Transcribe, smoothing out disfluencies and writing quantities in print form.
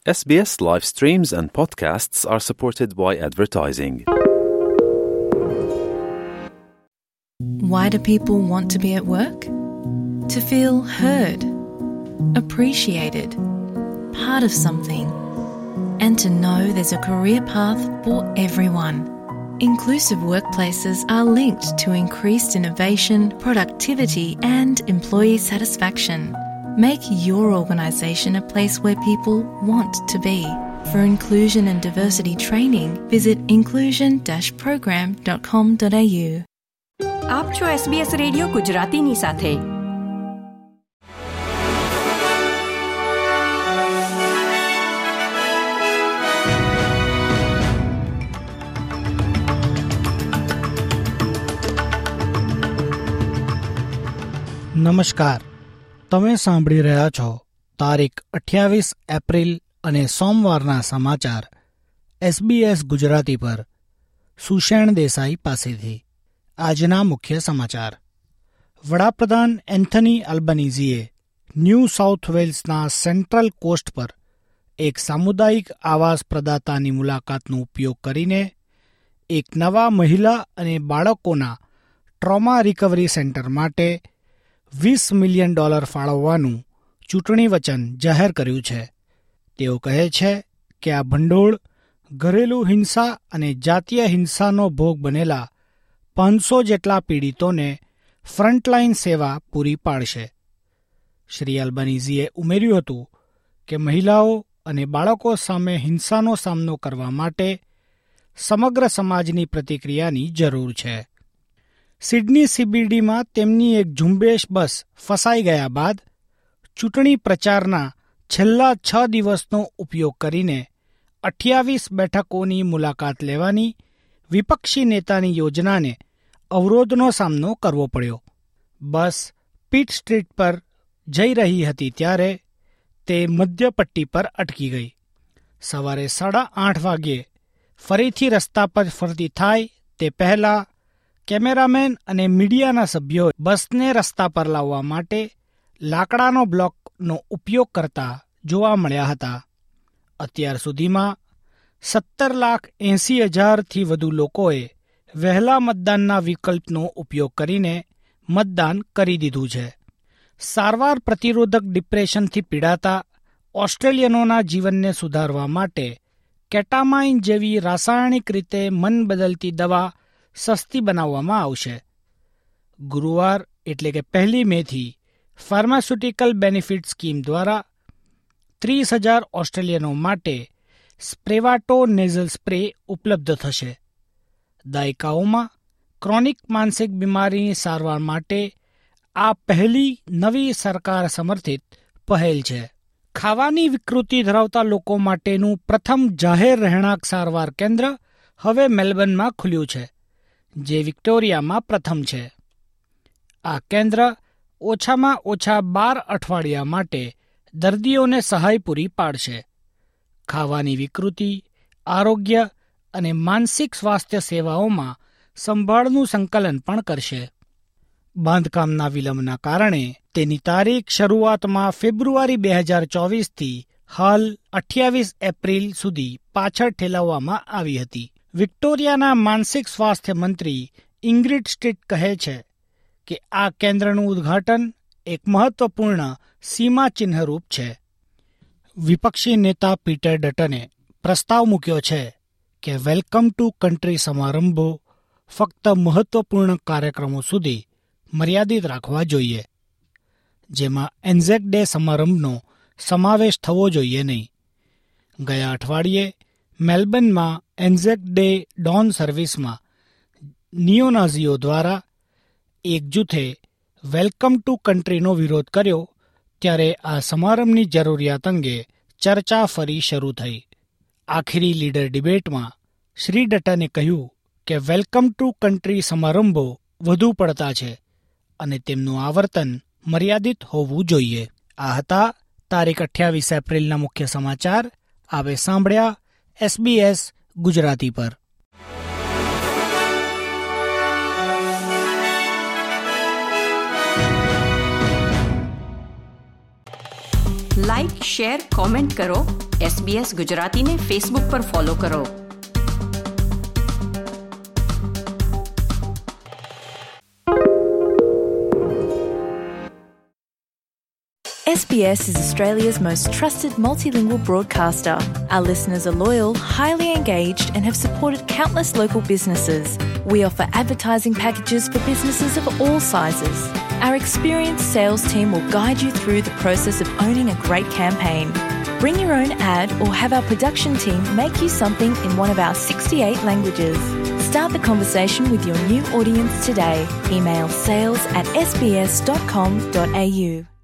SBS live streams and podcasts are supported by advertising. Why do people want to be at work? To feel heard, appreciated, part of something, and to know there's a career path for everyone. Inclusive workplaces are linked to increased innovation, productivity, and employee satisfaction. Make your organisation a place where people want to be. For inclusion and diversity training, visit inclusion-program.com.au. આપ છો SBS radio ગુજરાતીની સાથે. નમસ્કાર, તમે સાંભળી રહ્યા છો તારીખ 28 એપ્રિલ અને સોમવારના સમાચાર SBS ગુજરાતી પર સુષેણ દેસાઈ પાસેથી. આજના મુખ્ય સમાચાર. વડાપ્રધાન એન્થની અલ્બનીઝીએ ન્યૂ સાઉથ વેલ્સના સેન્ટ્રલ કોસ્ટ પર એક સામુદાયિક આવાસ પ્રદાતાની મુલાકાતનો ઉપયોગ કરીને એક નવા મહિલા અને બાળકોના ટ્રોમા રિકવરી સેન્ટર માટે $20 મિલિયન ફાળવવાનું ચૂંટણી વચન જાહેર કર્યું છે. તેઓ કહે છે કે આ ભંડોળ ઘરેલું હિંસા અને જાતીય હિંસાનો ભોગ બનેલા 500 જેટલા પીડિતોને ફ્રન્ટલાઇન સેવા પૂરી પાડશે. શ્રી અલ્બનીઝીએ ઉમેર્યું હતું કે મહિલાઓ અને બાળકો સામે હિંસાનો સામનો કરવા માટે સમગ્ર સમાજની પ્રતિક્રિયાની જરૂર છે. સિડની CBDમાં તેમની એક ઝુંબેશ બસ ફસાઈ ગયા બાદ ચૂંટણી પ્રચારના છેલ્લા 6 દિવસનો ઉપયોગ કરીને 28 બેઠકોની મુલાકાત લેવાની વિપક્ષી નેતાની યોજનાને અવરોધનો સામનો કરવો પડ્યો. બસ પીટ સ્ટ્રીટ પર જઈ રહી હતી ત્યારે તે મધ્ય પટ્ટી પર અટકી ગઈ. સવારે 8:30 વાગ્યે ફરીથી રસ્તા પર ફરતી થાય તે પહેલાં કેમેરામેન અને મીડિયાના સભ્યો બસને રસ્તા પર લાવવા માટે લાકડાનો બ્લોકનો ઉપયોગ કરતા જોવા મળ્યા હતા. અત્યાર સુધીમાં 17,80,000થી વધુ લોકોએ વહેલા મતદાનના વિકલ્પનો ઉપયોગ કરીને મતદાન કરી દીધું છે. સારવાર પ્રતિરોધક ડિપ્રેશનથી પીડાતા ઓસ્ટ્રેલિયનોના જીવનને સુધારવા માટે કેટામાઇન જેવી રાસાયણિક રીતે મન બદલતી દવા સસ્તી બનાવવામાં આવશે. ગુરુવાર એટલે કે 1 મેથી ફાર્માસ્યુટિકલ બેનિફિટ સ્કીમ દ્વારા 30,000 ઓસ્ટ્રેલિયનો માટે સ્પ્રેવાટો નેઝલ સ્પ્રે ઉપલબ્ધ થશે. દાયકાઓમાં ક્રોનિક માનસિક બીમારીની સારવાર માટે આ પહેલી નવી સરકાર સમર્થિત પહેલ છે. ખાવાની વિકૃતિ ધરાવતા લોકો માટેનું પ્રથમ જાહેર રહેણાંક સારવાર કેન્દ્ર હવે મેલબર્નમાં ખુલ્યું છે, જે વિક્ટોરિયામાં પ્રથમ છે. આ કેન્દ્ર ઓછામાં ઓછા 12 અઠવાડિયા માટે દર્દીઓને સહાય પૂરી પાડશે. ખાવાની વિકૃતિ, આરોગ્ય અને માનસિક સ્વાસ્થ્ય સેવાઓમાં સંભાળનું સંકલન પણ કરશે. બાંધકામના વિલંબના કારણે તેની તારીખ શરૂઆતમાં ફેબ્રુઆરી 2024થી હાલ 28 એપ્રિલ સુધી પાછળ ઠેલાવવામાં આવી હતી. વિક્ટોરિયાના માનસિક સ્વાસ્થ્ય મંત્રી ઇંગ્રિડ સ્ટ્રીટ કહે છે કે આ કેન્દ્રનું ઉદ્ઘાટન એક મહત્વપૂર્ણ સીમાચિહ્નરૂપ છે. વિપક્ષી નેતા પીટર ડટને પ્રસ્તાવ મૂક્યો છે કે વેલકમ ટુ કન્ટ્રી સમારંભો ફક્ત મહત્વપૂર્ણ કાર્યક્રમો સુધી મર્યાદિત રાખવા જોઈએ, જેમાં એન્ઝેક ડે સમારંભનો સમાવેશ થવો જોઈએ નહીં. ગયા અઠવાડિયે મેલબર્નમાં એન્ઝેક ડે ડોન સર્વિસમાં નિયોનાઝીઓ દ્વારા એક જૂથે વેલકમ ટુ કન્ટ્રીનો વિરોધ કર્યો ત્યારે આ સમારંભની જરૂરિયાત અંગે ચર્ચા ફરી શરૂ થઈ. આખરી લીડર ડિબેટમાં શ્રી ડટને કહ્યું કે વેલકમ ટુ કન્ટ્રી સમારંભો વધુ પડતા છે અને તેમનું આવર્તન મર્યાદિત હોવું જોઈએ. આ હતા તારીખ 28 એપ્રિલના મુખ્ય સમાચાર. આવે સાંભળ્યા SBS ગુજરાતી પર. લાઇક, શેર, કોમેન્ટ કરો. SBS ગુજરાતીને ફેસબુક પર ફોલો કરો. SBS is Australia's most trusted multilingual broadcaster. Our listeners are loyal, highly engaged, and have supported countless local businesses. We offer advertising packages for businesses of all sizes. Our experienced sales team will guide you through the process of owning a great campaign. Bring your own ad or have our production team make you something in one of our 68 languages. Start the conversation with your new audience today. Email sales@sbs.com.au.